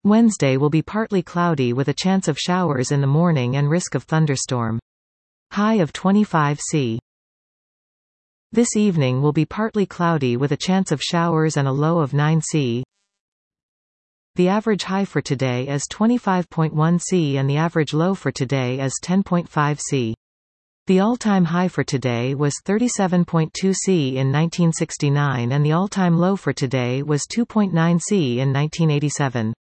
Wednesday will be partly cloudy with a chance of showers in the morning and risk of thunderstorm. High of 25 C. This evening will be partly cloudy with a chance of showers and a low of 9 C. The average high for today is 25.1 C and the average low for today is 10.5 C. The all-time high for today was 37.2 C in 1969 and the all-time low for today was 2.9 C in 1987.